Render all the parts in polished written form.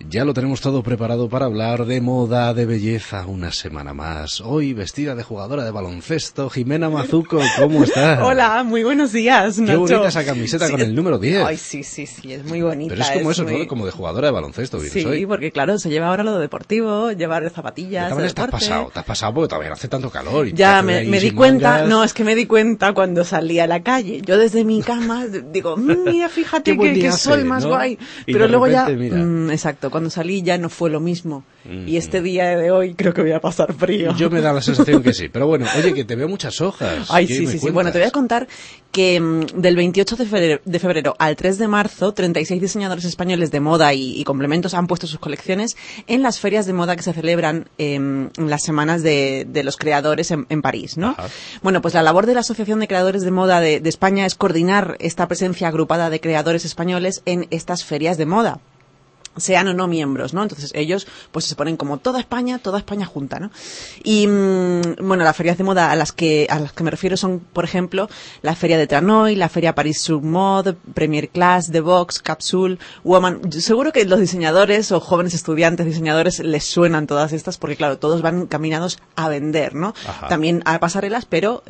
Ya lo tenemos todo preparado para hablar de moda, de belleza, una semana más. Hoy, vestida de jugadora de baloncesto, Jimena Mazuco, ¿cómo estás? Hola, muy buenos días, Nacho. Qué bonita esa camiseta con el número 10. Ay, sí, es muy bonita. Pero es como eso, ¿no? Como de jugadora de baloncesto, Sí, hoy. porque claro, se lleva ahora lo de deportivo, llevar zapatillas, de Te has pasado porque todavía no hace tanto calor. Y ya, me di cuenta, no, es que me di cuenta cuando salí a la calle. Yo desde mi cama digo, mira, fíjate qué sol más guay. Pero luego repente, ya, exacto, cuando salí ya no fue lo mismo. Y este día de hoy creo que voy a pasar frío. Yo me da la sensación que sí. Pero bueno, oye, que te veo muchas hojas. Ay, sí. Bueno, te voy a contar que del 28 de febrero al 3 de marzo, 36 diseñadores españoles de moda y complementos han puesto sus colecciones en las ferias de moda que se celebran en las semanas de los creadores en París, ¿no? Ajá. Bueno, pues la labor de la Asociación de Creadores de Moda de España es coordinar esta presencia agrupada de creadores españoles en estas ferias de moda, sean o no miembros, ¿no? Entonces ellos pues se ponen como toda España junta, ¿no? Y bueno, las ferias de moda a las que me refiero son, por ejemplo, la Feria de Tranois, la Feria Paris Sur Mode, Premier Class, The Vox, Capsule, Woman. Seguro que los diseñadores o jóvenes estudiantes diseñadores les suenan todas estas porque, claro, todos van encaminados a vender, ¿no? Ajá. También a pasarelas, pero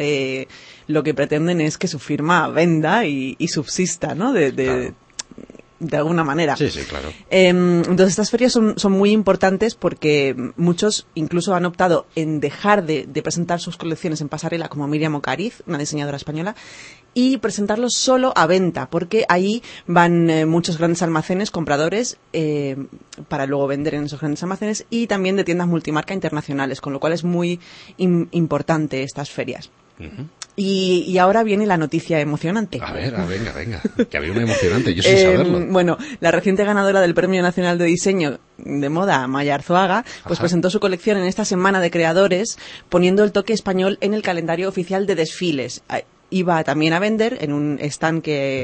lo que pretenden es que su firma venda y subsista, ¿no? Claro. De alguna manera. Sí, claro. Entonces estas ferias son muy importantes porque muchos incluso han optado en dejar de presentar sus colecciones en pasarela, como Miriam Ocariz, una diseñadora española, y presentarlos solo a venta, porque ahí van muchos grandes almacenes, compradores, para luego vender en esos grandes almacenes, y también de tiendas multimarca internacionales, con lo cual es muy importante estas ferias. Uh-huh. Y ahora viene la noticia emocionante. A ver, venga, que había una emocionante, yo sin saberlo. Bueno, la reciente ganadora del Premio Nacional de Diseño de Moda, Maya Arzuaga, pues presentó su colección en esta semana de creadores, poniendo el toque español en el calendario oficial de desfiles. Iba también a vender en un stand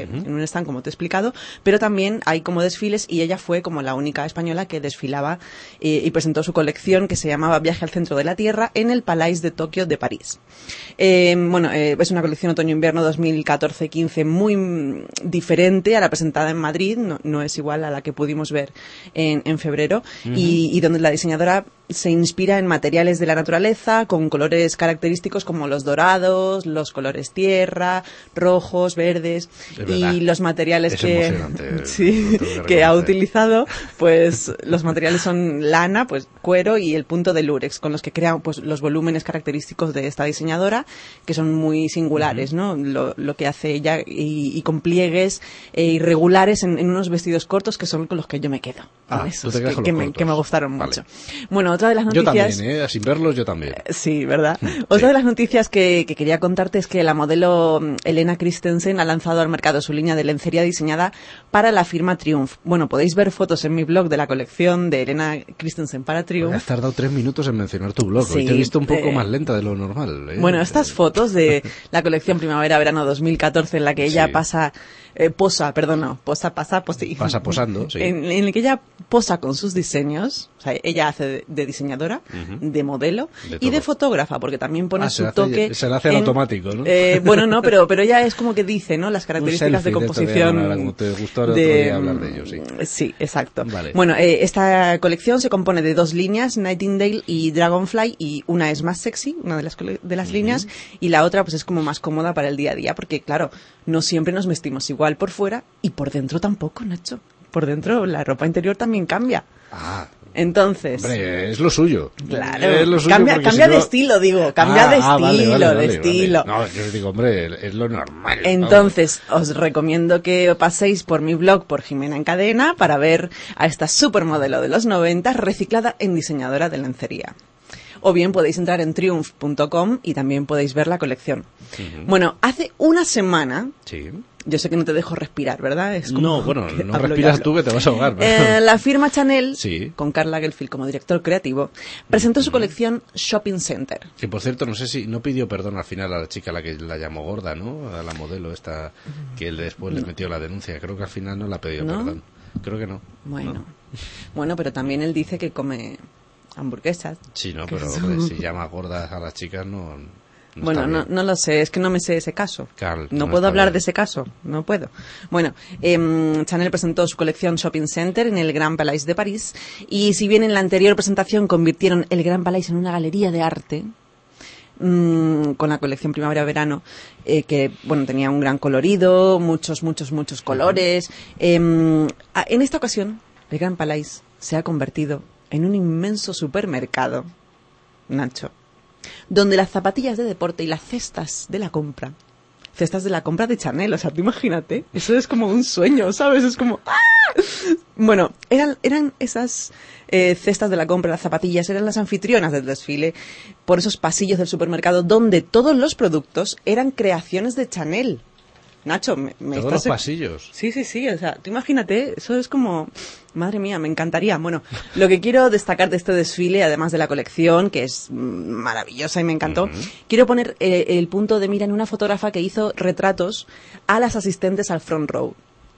como te he explicado, pero también hay como desfiles y ella fue como la única española que desfilaba y presentó su colección que se llamaba Viaje al Centro de la Tierra en el Palais de Tokio de París. Es una colección otoño-invierno 2014-15 muy diferente a la presentada en Madrid, no es igual a la que pudimos ver en febrero, y donde la diseñadora se inspira en materiales de la naturaleza con colores característicos como los dorados, los colores tierra, rojos, verdes, y los materiales que ha utilizado, pues los materiales son lana, pues cuero y el punto de lurex, con los que crean pues los volúmenes característicos de esta diseñadora, que son muy singulares, ¿no? Lo que hace ella y con pliegues irregulares en unos vestidos cortos que son con los que yo me quedo. Esos, que me gustaron mucho. Bueno, otra de las noticias... Yo también, sin verlos yo también. Sí, ¿verdad? Otra de las noticias que quería contarte es que la modelo Helena Christensen ha lanzado al mercado su línea de lencería diseñada para la firma Triumph. Bueno, podéis ver fotos en mi blog de la colección de Helena Christensen para Triumph. Has tardado 3 minutos en mencionar tu blog. Hoy te he visto un poco más lenta de lo normal. Bueno, estas fotos de la colección Primavera-Verano 2014 en la que ella pasa posando, sí. En el que ella posa con sus diseños, o sea, ella hace de diseñadora, de modelo y de fotógrafa, porque también pone su toque. Se la hace en automático, ¿no? Bueno, no, pero ella es como que dice, ¿no? Las características de composición. Como te gustó el otro día hablar de ello, sí. Sí, exacto. Vale. Bueno, esta colección se compone de 2 líneas, Nightingale y Dragonfly, y una es más sexy, una de las líneas, y la otra pues es como más cómoda para el día a día, porque claro, no siempre nos vestimos igual por fuera y por dentro tampoco, Nacho. Por dentro la ropa interior también cambia. Entonces... Hombre, es lo suyo. Claro. Es lo suyo cambia de estilo, digo. Cambia de estilo. Vale. No, yo digo, hombre, es lo normal. Entonces, os recomiendo que paséis por mi blog, por Jimena en Cadena, para ver a esta supermodelo de los 90 reciclada en diseñadora de lencería. O bien podéis entrar en triumph.com y también podéis ver la colección. Bueno, hace una semana... Sí. Yo sé que no te dejo respirar, ¿verdad? Es como no respiras tú que te vas a ahogar. La firma Chanel, con Karl Lagerfeld como director creativo, presentó su colección Shopping Center. Que por cierto, no sé si no pidió perdón al final a la chica a la que la llamó gorda, ¿no? A la modelo esta que él después le metió la denuncia. Creo que al final no le ha pedido perdón. Creo que no. Bueno, pero también él dice que come hamburguesas. Sí, no, pero hombre, si llama gordas a las chicas no... Bueno, no lo sé, es que no me sé ese caso. Carl, no puedo hablar de ese caso, no puedo. Bueno, Chanel presentó su colección Shopping Center en el Grand Palais de París, y si bien en la anterior presentación convirtieron el Grand Palais en una galería de arte, con la colección primavera-verano, que bueno, tenía un gran colorido, muchos colores. En esta ocasión, el Grand Palais se ha convertido en un inmenso supermercado, Nacho, donde las zapatillas de deporte y las cestas de la compra de Chanel, o sea, tú imagínate, eso es como un sueño, ¿sabes? Es como ¡ah! Bueno, eran esas cestas de la compra, las zapatillas, eran las anfitrionas del desfile por esos pasillos del supermercado donde todos los productos eran creaciones de Chanel. Nacho, todos los pasillos. Sí, o sea, tú imagínate, eso es como, madre mía, me encantaría. Bueno, lo que quiero destacar de este desfile, además de la colección, que es maravillosa y me encantó, quiero poner el punto de mira en una fotógrafa que hizo retratos a las asistentes al front row,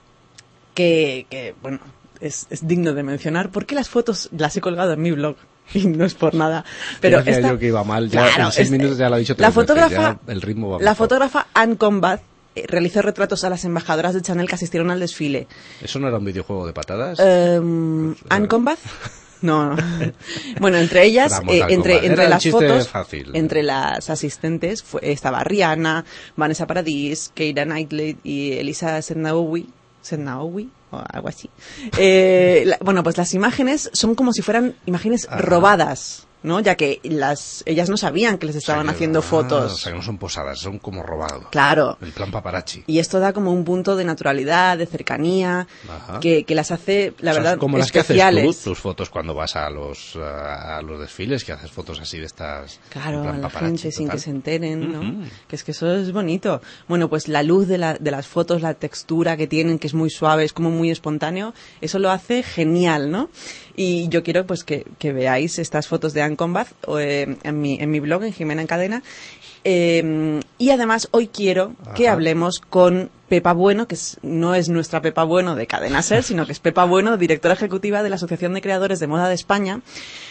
que bueno, es digno de mencionar, porque las fotos las he colgado en mi blog. Y no es por nada, pero yo que iba mal, ya claro, en 6 minutos ya lo he dicho tres veces, ya el ritmo va la fotógrafa Anne Combath realizó retratos a las embajadoras de Chanel que asistieron al desfile. ¿Eso no era un videojuego de patadas? ¿Anne Combath? No. Bueno, entre ellas, entre las fotos, fácil. entre las asistentes estaba Rihanna, Vanessa Paradis, Keira Knightley y Elisa Sednaoui o algo así. Bueno, pues las imágenes son como si fueran imágenes robadas, ¿no? Ya que ellas no sabían que les estaban haciendo fotos. O sea, que no son posadas, son como robados. Claro. En plan paparazzi. Y esto da como un punto de naturalidad, de cercanía, que las hace, la verdad, como especiales. Las que haces tú, tus fotos cuando vas a los desfiles, que haces fotos así de estas. Claro, a la gente sin que se enteren, ¿no? Que es que eso es bonito. Bueno, pues la luz de las fotos, la textura que tienen, que es muy suave, es como muy espontáneo, eso lo hace genial, ¿no? Y yo quiero pues que veáis estas fotos de Anne Combath en mi blog, en Jimena en Cadena. Y además hoy quiero que hablemos con Pepa Bueno, que no es nuestra Pepa Bueno de Cadena Ser, sino que es Pepa Bueno, directora ejecutiva de la Asociación de Creadores de Moda de España,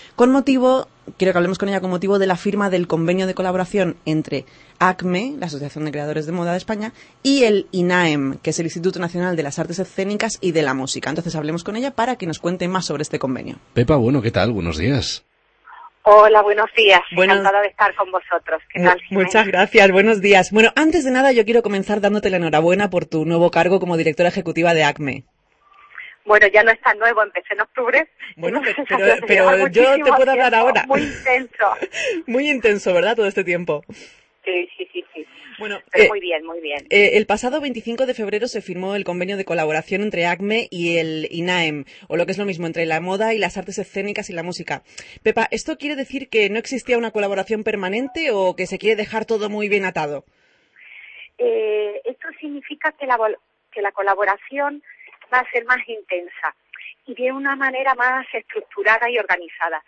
quiero que hablemos con ella con motivo de la firma del convenio de colaboración entre ACME, la Asociación de Creadores de Moda de España, y el INAEM, que es el Instituto Nacional de las Artes Escénicas y de la Música. Entonces hablemos con ella para que nos cuente más sobre este convenio. Pepa Bueno, ¿qué tal? Buenos días. Hola, buenos días. Encantada de estar con vosotros. ¿Qué tal, Jimena? Muchas gracias, buenos días. Bueno, antes de nada yo quiero comenzar dándote la enhorabuena por tu nuevo cargo como directora ejecutiva de ACME. Bueno, ya no es tan nuevo, empecé en octubre. Bueno, pero yo te puedo hablar ahora. Muy intenso. Muy intenso, ¿verdad? Todo este tiempo. Sí. Bueno, muy bien. El pasado 25 de febrero se firmó el convenio de colaboración entre ACME y el INAEM, o lo que es lo mismo, entre la moda y las artes escénicas y la música. Pepa, ¿esto quiere decir que no existía una colaboración permanente o que se quiere dejar todo muy bien atado? Esto significa que la colaboración va a ser más intensa y de una manera más estructurada y organizada.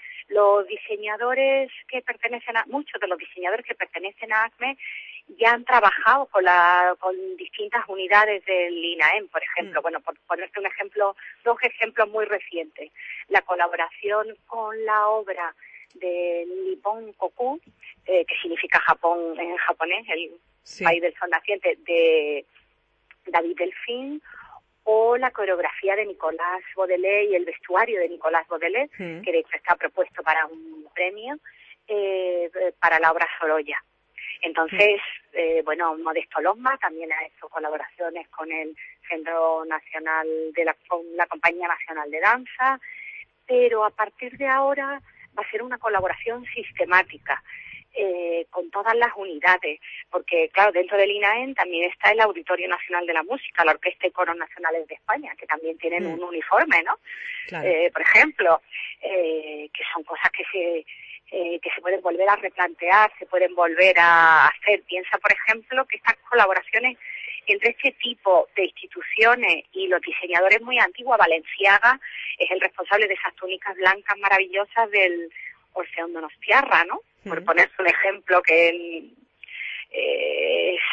Muchos de los diseñadores que pertenecen a ACME ya han trabajado con distintas unidades del INAEM, por ejemplo. Bueno, por ponerte dos ejemplos muy recientes. La colaboración con la obra de Nippon Koku, que significa Japón en japonés, el país del sol naciente, de David Delphine, o la coreografía de Nicolas Baudelaire y el vestuario de Nicolas Baudelaire, que de hecho está propuesto para un premio para la obra Sorolla. Entonces, Modesto Lomba también ha hecho colaboraciones con el Centro Nacional con la Compañía Nacional de Danza, pero a partir de ahora va a ser una colaboración sistemática con todas las unidades, porque claro, dentro del INAEM también está el Auditorio Nacional de la Música, la Orquesta y Coros Nacionales de España, que también tienen un uniforme, ¿no? Claro. Por ejemplo, que son cosas que se pueden volver a replantear, se pueden volver a hacer. Piensa, por ejemplo, que estas colaboraciones entre este tipo de instituciones y los diseñadores muy antiguos, Balenciaga es el responsable de esas túnicas blancas maravillosas del Orfeón Donostiarra, ¿no? Por ponerse un ejemplo que es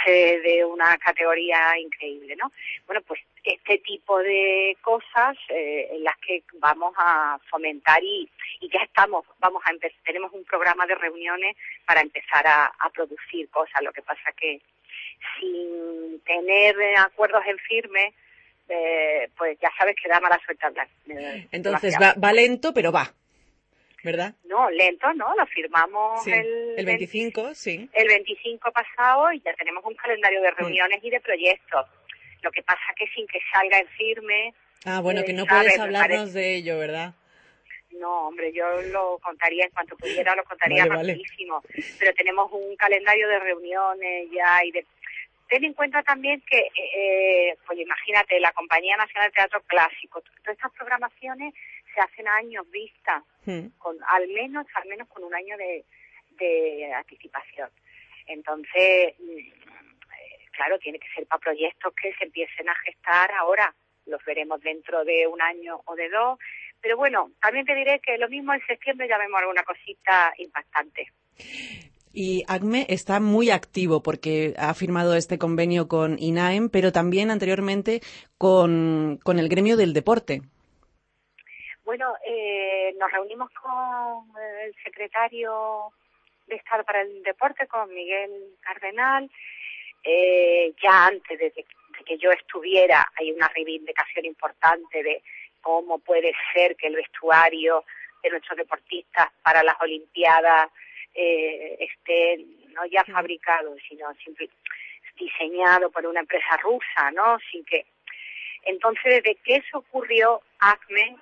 parece de una categoría increíble, ¿no? Bueno, pues este tipo de cosas en las que vamos a fomentar y ya tenemos un programa de reuniones para empezar a producir cosas. Lo que pasa que sin tener acuerdos en firme, pues ya sabes que da mala suerte hablar. Entonces va lento, pero va, ¿verdad? No, lento, ¿no? Lo firmamos sí, el 25, sí. El 25 pasado y ya tenemos un calendario de reuniones y de proyectos. Lo que pasa que sin que salga en firme... Ah, bueno, que no puedes hablarnos de ello, ¿verdad? No, hombre, yo lo contaría en cuanto pudiera, lo contaría rapidísimo. Vale. Pero tenemos un calendario de reuniones ya y de... Ten en cuenta también que, pues imagínate, la Compañía Nacional de Teatro Clásico, todas estas programaciones se hacen a años vista, con al menos con un año de anticipación. Entonces, claro, tiene que ser para proyectos que se empiecen a gestar ahora. Los veremos dentro de un año o de 2. Pero bueno, también te diré que lo mismo en septiembre ya vemos alguna cosita impactante. Y ACME está muy activo porque ha firmado este convenio con INAEM, pero también anteriormente con el gremio del deporte. Bueno, nos reunimos con el secretario de Estado para el Deporte, con Miguel Cardenal. Ya antes de que yo estuviera, hay una reivindicación importante de cómo puede ser que el vestuario de nuestros deportistas para las Olimpiadas esté no ya fabricado, sino simplemente diseñado por una empresa rusa, ¿no? Sin que... Entonces, desde que eso ocurrió, ACME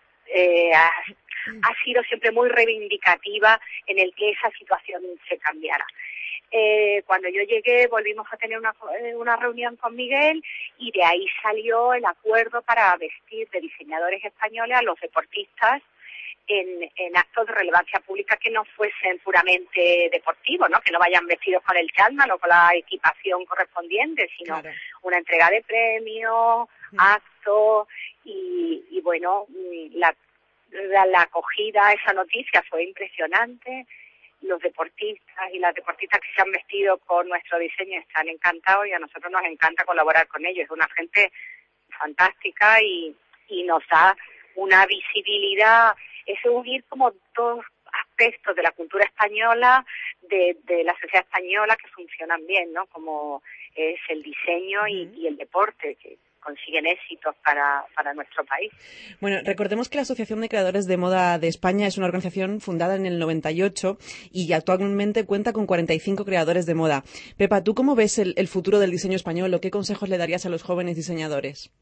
ha sido siempre muy reivindicativa en el que esa situación se cambiara. Cuando yo llegué volvimos a tener una reunión con Miguel y de ahí salió el acuerdo para vestir de diseñadores españoles a los deportistas en actos de relevancia pública que no fuesen puramente deportivos, ¿no? Que no vayan vestidos con el chándal o con la equipación correspondiente, sino una entrega de premios, actos y bueno, la acogida a esa noticia fue impresionante. Los deportistas y las deportistas que se han vestido con nuestro diseño están encantados y a nosotros nos encanta colaborar con ellos. Es una gente fantástica y nos da una visibilidad, es unir como dos aspectos de la cultura española, de la sociedad española que funcionan bien, ¿no? Como es el diseño y el deporte, que consiguen éxitos para nuestro país. Bueno, recordemos que la Asociación de Creadores de Moda de España es una organización fundada en el 98 y actualmente cuenta con 45 creadores de moda. Pepa, ¿tú cómo ves el futuro del diseño español o qué consejos le darías a los jóvenes diseñadores?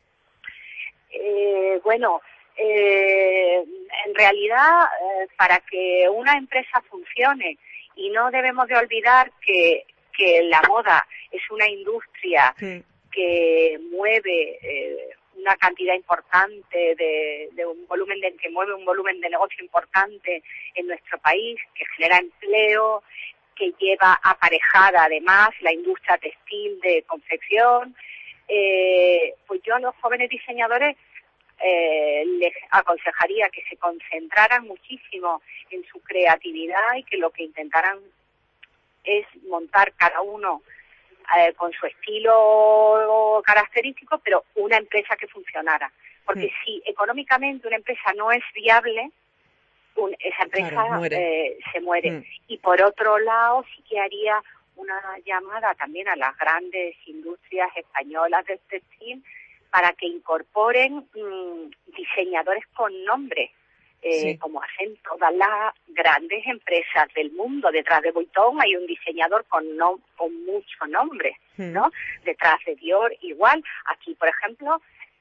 En realidad, para que una empresa funcione, y no debemos de olvidar que la moda es una industria que mueve una cantidad importante de un volumen que mueve un volumen de negocio importante en nuestro país, que genera empleo, que lleva aparejada además la industria textil de confección. Pues yo a los jóvenes diseñadores les aconsejaría que se concentraran muchísimo en su creatividad y que lo que intentaran es montar cada uno con su estilo característico, pero una empresa que funcionara. Porque si económicamente una empresa no es viable, esa empresa se muere. Y por otro lado, sí que haría una llamada también a las grandes industrias españolas del textil para que incorporen diseñadores con nombre, como hacen todas las grandes empresas del mundo. Detrás de Vuitton hay un diseñador con mucho nombre, ¿no? Detrás de Dior igual. Aquí, por ejemplo,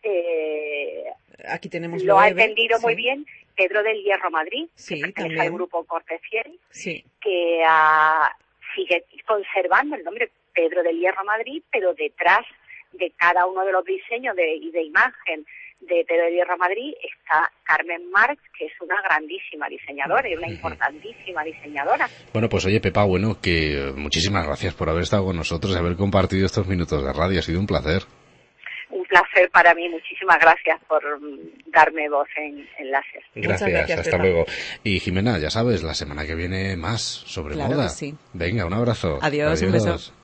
aquí tenemos lo ha entendido muy bien Pedro del Hierro Madrid, que pertenece al grupo Corte Fiel, que sigue conservando el nombre Pedro del Hierro Madrid, pero detrás de cada uno de los diseños y de imagen de Pedro del Hierro Madrid está Carmen Marx, que es una grandísima diseñadora y una importantísima diseñadora. Bueno, pues oye, Pepa, que muchísimas gracias por haber estado con nosotros y haber compartido estos minutos de radio. Ha sido un placer. Un placer para mí. Muchísimas gracias por darme voz en Láser. Gracias, hasta luego. Y Jimena, ya sabes, la semana que viene más sobre moda. Que sí. Venga, un abrazo. Adiós. Un beso.